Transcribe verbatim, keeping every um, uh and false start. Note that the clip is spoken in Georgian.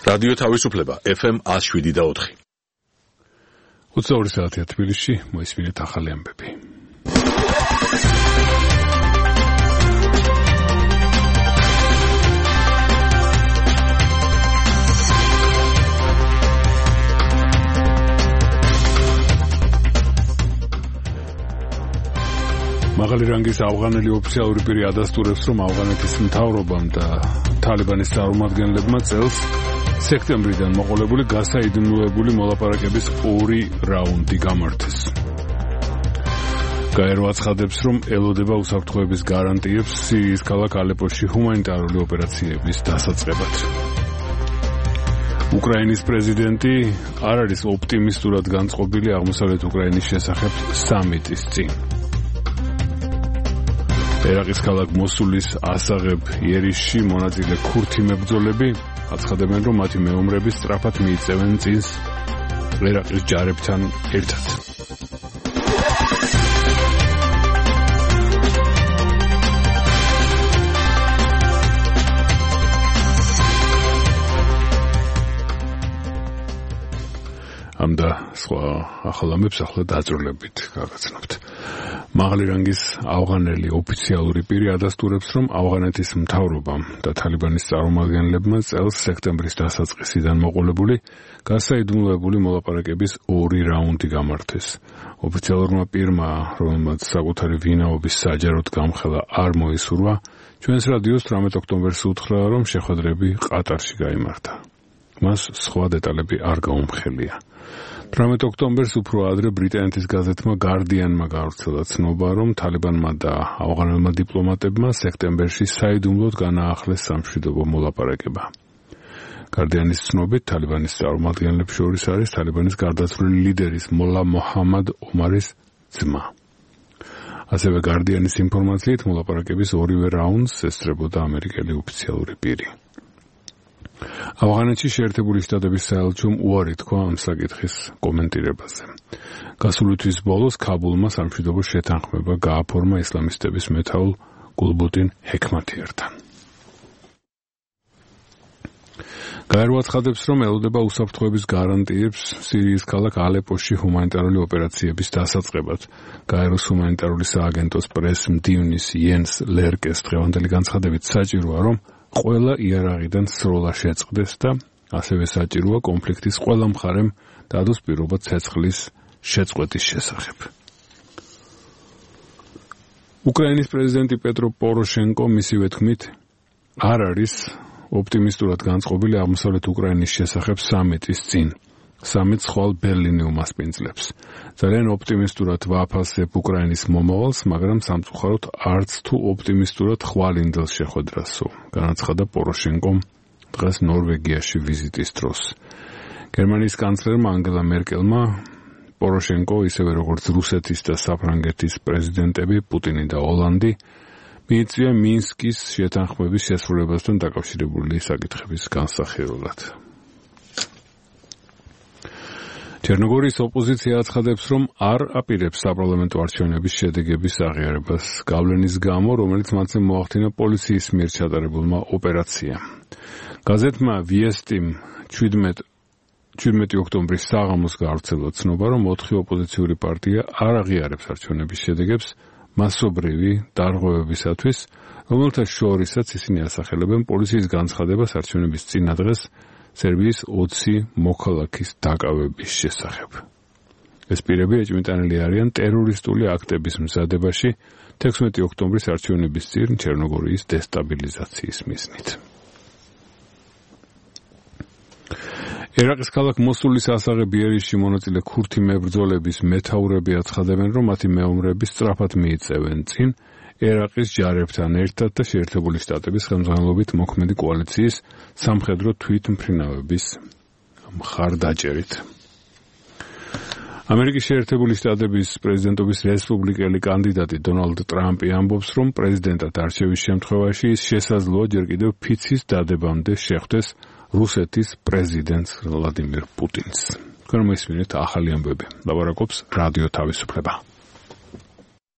რადიო თავისუფლება ეფ ემ one oh seven და four. ოცდაორი საათია თბილისში, მოისმინეთ ახალი ამბები. მაღალი რანგის ავღანელი ოფიციალური პირი ადასტურებს, რომ ავღანეთის მთავრობამ და თალიბანის წარმომადგენლებმა წელს სექტემბრიდან მოყოლებული გასაიდუმლოებული მოლაპარაკების ორი რაუნდი გამართეს. გაერო აცხადებს, რომ ელოდება უსაფრთხოების გარანტიებს სირიის ქალაქ ალეპოში ჰუმანიტარული ოპერაციების დასაწყებად. უკრაინის პრეზიდენტი არ არის ოპტიმისტურად განწყობილი აღმოსავლეთ უკრაინის შესახებ სამიტის წინ. ერაყის ქალაქ მოსულის ასაღებ იერიშში მონაწილე ქურთი მებრძოლები აცხადებენ, რომ მათი მეომრები სწრაფად მიიწევენ წინს ერაყის ჯარებთან ერთად. ამ და სხვა ახალ ამბებს ახლა დაძრულებით გაგაცნობთ. მაღალი რანგის ავღანელი ოფიციალური პირი ადასტურებს, რომ ავღანეთის მთავრობამ და თალიბანის წარმომადგენლებმა წელს სექტემბრის დასაწყისიდან მოყოლებული გასაიდუმლოებული მოლაპარაკების ორი რაუნდი გამართეს. ოფიციალურმა პირმა, რომელმაც საკუთარი ვინაობის საჯაროდ გამხელა არ მოისურვა, ჩვენს რადიოს თვრამეტ ოქტომბერს უთხრა, რომ შეხვედრები ყატარში გაიმართა. მას სხვა დეტალები არ გაუმხელია. თვრამეტ ოქტომბერს უფრო ადრე ბრიტანეთის გაზეთმა Guardian-მა გავრცელა ცნობა, რომ თალიბანმა და ავღანელმა დიპლომატებმა სექტემბერში საიდუმლოდ განაახლეს სამშვიდობო მოლაპარაკება. Guardian-ის ცნობით, თალიბანის წარმომადგენლებს შორის არის თალიბანის გარდაცვლილი ლიდერის მოლა მოჰამად ომარის ძმა. ასევე Guardian-ის ინფორმაციით, მოლაპარაკების ორივე რაუნდს ესწრებოდა ამერიკელი ოფიციალური პირი. ავღანეთში შეერთებული შტატების საელჩომ უარი თქვა ამ საკითხის კომენტირებაზე. გასული თვის ბოლოს ქაბულმა სამშვიდობო შეთანხმება გააფორმა ისლამისტების მეთაურ გულბუდინ ჰექმათიერთან. გაერო აცხადებს, რომ ელოდება უსაფრთხოების გარანტიებს სირიის ქალაქ ალეპოში ჰუმანიტარული ოპერაციების დასაწყებად. გაეროს ჰუმანიტარული სააგენტოს პრეს-მდივნის იენს ლერკეს დღევანდელი განცხადებით საჭიროა, რომ ყველა იარაღიდან სროლა შეწყდეს და ასევე საჭიროა კონფლიქტის ყველა მხარემ დადოს პირობა ცეცხლის შეწყვეტის შესახებ. უკრაინის პრეზიდენტი პეტრო პოროშენკო მისივე თქმით არ არის ოპტიმისტურად განწყობილი აღმოსავლეთ უკრაინის შესახებ სამიტის წინ. სამიტს ხვალ ბერლინი უმასპინძლებს. ძალიან ოპტიმისტურად ვაფასებ უკრაინის მომავალს, მაგრამ სამწუხაროდ არც თუ ოპტიმისტურად ხვალინდელს შეხვედრასო, განაცხადა პოროშენკომ დღეს ნორვეგიაში ვიზიტის დროს. გერმანიის კანცლერმა ანგელა მერკელმა პოროშენკო, ისევე როგორც რუსეთის და საფრანგეთის პრეზიდენტები პუტინი და ოლანდი მიიწვია მინსკის შეთანხმების შესრულებასთან დაკავშირებული საკითხების განსახილველად. ჩერნოგორიის ოპოზიცია აცხადებს, რომ არ აპირებს საპარლამენტო არჩევნების შედეგების აღიარებას გავლენის გამო, რომელიც მათზე მოახდინა პოლიციის მიერ ჩატარებულმა ოპერაციამ. გაზეთმა ვიესტიმ შვიდმეტი ოქტომბრის საღამოს გავრცელა ცნობა, რომ ოთხი ოპოზიციური პარტია არ აღიარებს არჩევნების შედეგებს მასობრივი დარღვევებისათვის, რომელთა შორისაც ისინი ასახელებენ პოლიციის განცხადებას არჩევნების წინა დღეს სერბიის ოცი მოქალაქის დაკავების შესახებ. ეს პირები ეჭვმიტანილი არიან ტერორისტული აქტების მზადებაში თექვსმეტი ოქტომბრის არჩევნების წინ ჩერნოგორიის დესტაბილიზაციის მიზნით. ერაყის ქალაქ მოსულის ასაღებ იერიშში მონაწილე ქურთი მებრძოლების მეთაურები აცხადებენ, რომ მათი მეომრები სწრაფად მიიწევენ წინ ერაყის ჯარებთან ერთად და შეერთებული შტატების ხელმძღვანელობით მოქმედი კოალიციის სამხედრო თვითმფრინავების მხარდაჭერით. ამერიკის შეერთებული შტატების პრეზიდენტობის რესპუბლიკელი კანდიდატი დონალდ ტრამპი ამბობს, რომ პრეზიდენტად არჩევის შემთხვევაში ის შესაძლოა ჯერ კიდევ ფიცის დადებამდე შეხვდეს რუსეთის პრეზიდენტს ვლადიმირ პუტინს. თქვენ მოისმინეთ ახალი ამბები. ლაპარაკობს რადიო თავისუფლება.